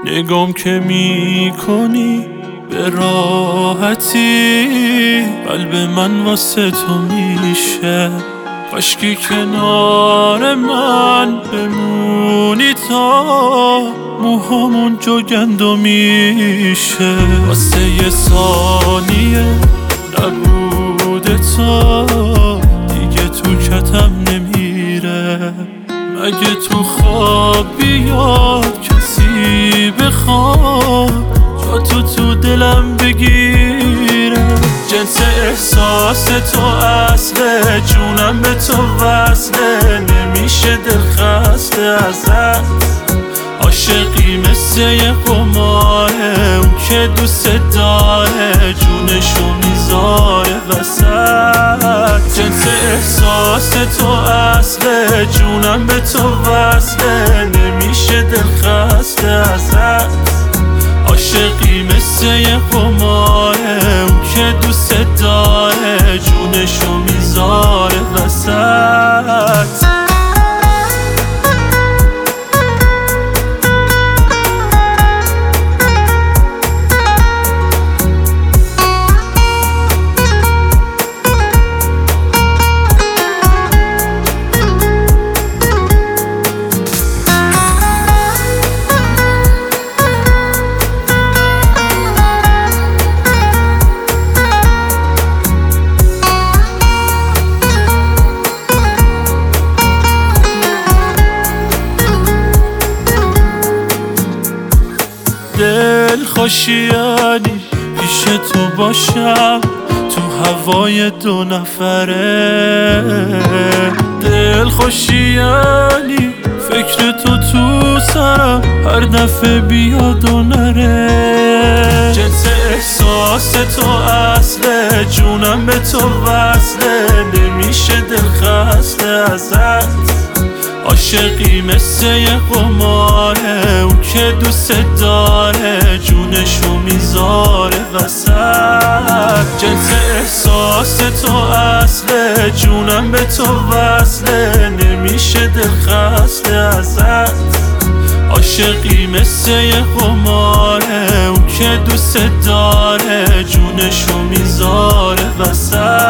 نگام که میکنی به راحتی، قلب من واسه تو میشه. کاشکی کنار من بمونی تا موهامون جوگندو میشه. واسه یه ثانیه نبود تو دیگه تو کتم نمیره. مگه تو خواب بیاد کسی بخواد جا تو دلم بگیره؟ جنس احساس تو اصله، جونم به تو وصله، نمیشه دل خسته ازت. عاشقی مثل یه قماره، اون که دوست داره جونشو میذاره وسط. جنس احساس تو اصله، جونم به تو وصله، نمیشه دل خسته ازت. عاشقی مثل یه قماره، اون که دوست داره جونشو میذاره وسط. دل خوشیانی پیش تو باشم، تو هوای دو نفره. دل خوشیانی فکر تو سرم هر دفعه بیاد و نره. جنس احساس تو اصله، جونم به تو وصله، نمیشه دل خسته ازت. عاشقی مثل یه قماره، اون که دوست داره جونشو میذاره وسط. جنس احساس تو اصله، جونم به تو وصله، نمیشه دل خسته ازت. عاشقی مثل یه قماره، اون که دوست داره جونشو میذاره وسط.